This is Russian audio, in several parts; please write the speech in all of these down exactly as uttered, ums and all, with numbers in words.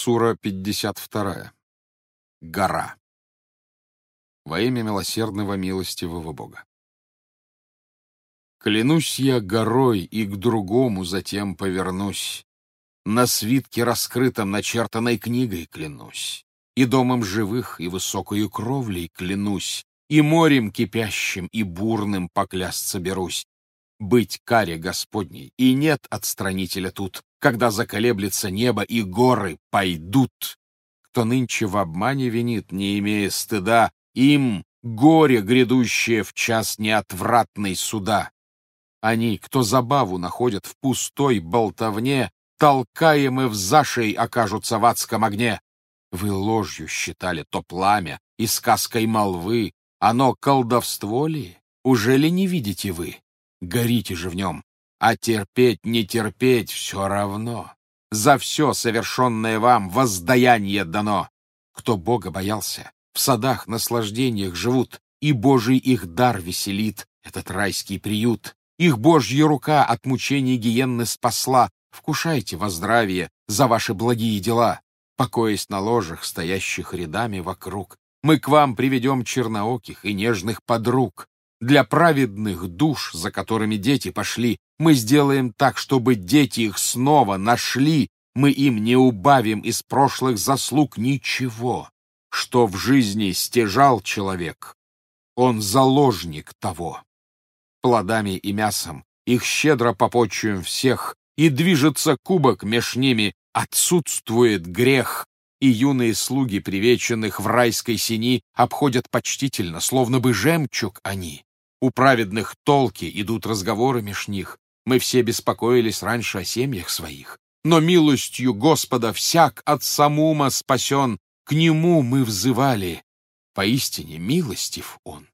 Сура пятьдесят вторая. Гора. Во имя милосердного милостивого Бога. Клянусь я горой, и к другому затем повернусь. На свитке раскрытом начертанной книгой клянусь, и домом живых, и высокою кровлей клянусь, и морем кипящим, и бурным поклясться берусь. Быть каре Господней, и нет отстранителя тут, когда заколеблется небо, и горы пойдут. Кто нынче в обмане винит, не имея стыда, им горе, грядущее в час неотвратной суда. Они, кто забаву находят в пустой болтовне, толкаемы в зашей окажутся в адском огне. Вы ложью считали то пламя и сказкой молвы, оно колдовство ли? Уже ли не видите вы? Горите же в нем, а терпеть, не терпеть все равно. За все совершенное вам воздаяние дано. Кто Бога боялся, в садах наслаждениях живут, и Божий их дар веселит, этот райский приют. Их Божья рука от мучений гиенны спасла. Вкушайте во здравие за ваши благие дела. Покоясь на ложах, стоящих рядами вокруг, мы к вам приведем чернооких и нежных подруг. Для праведных душ, за которыми дети пошли, мы сделаем так, чтобы дети их снова нашли. Мы им не убавим из прошлых заслуг ничего. Что в жизни стяжал человек, он заложник того. Плодами и мясом их щедро попотчуем всех, и движется кубок меж ними, отсутствует грех, и юные слуги привеченных в райской сени обходят почтительно, словно бы жемчуг они. У праведных толки идут разговоры меж них. Мы все беспокоились раньше о семьях своих. Но милостью Господа всяк от самума спасен. К Нему мы взывали. Поистине милостив Он.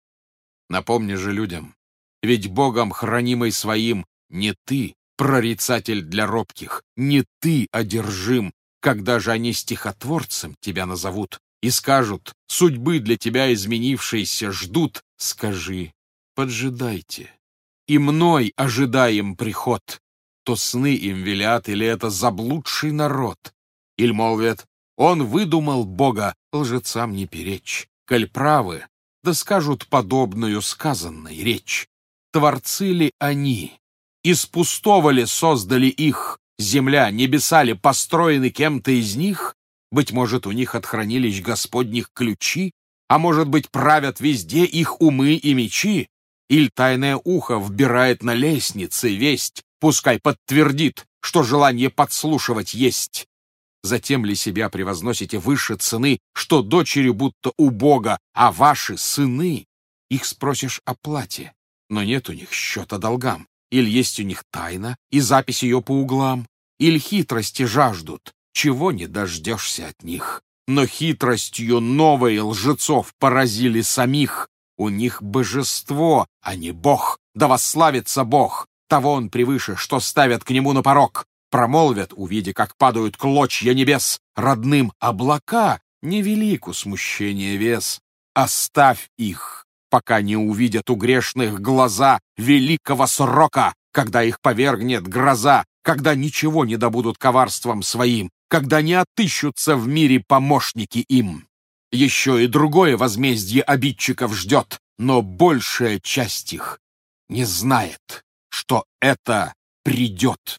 Напомни же людям, ведь Богом хранимый своим не ты, прорицатель для робких, не ты одержим, когда же они стихотворцем тебя назовут и скажут, судьбы для тебя изменившиеся ждут, скажи, поджидайте, и мной ожидаем приход, то сны им велят, или это заблудший народ, иль молвят, он выдумал Бога, лжецам не перечь, коль правы, да скажут подобную сказанной речь. Творцы ли они? Из пустого ли создали их? Земля, небеса ли построены кем-то из них? Быть может, у них от хранилищ Господних ключи? А может быть, правят везде их умы и мечи? Иль тайное ухо вбирает на лестнице весть, пускай подтвердит, что желание подслушивать есть. Затем ли себя превозносите выше цены, что дочери будто у Бога, а ваши сыны? Их спросишь о плате, но нет у них счета долгам. Иль есть у них тайна и запись ее по углам, иль хитрости жаждут, чего не дождешься от них. Но хитростью новой лжецов поразили самих. У них божество, а не Бог, да восславится Бог. Того он превыше, что ставят к нему на порог. Промолвят, увидя, как падают клочья небес, родным облака, невелику смущение вес. Оставь их, пока не увидят у грешных глаза великого срока, когда их повергнет гроза, когда ничего не добудут коварством своим, когда не отыщутся в мире помощники им. Еще и другое возмездие обидчиков ждет, но большая часть их не знает, что это придет.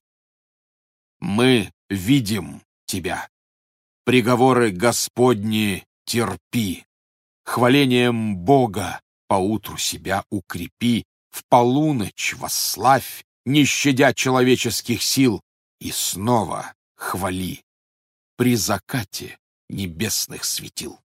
Мы видим тебя. Приговоры Господни терпи. Хвалением Бога поутру себя укрепи, в полуночь восславь, не щадя человеческих сил, и снова хвали при закате небесных светил.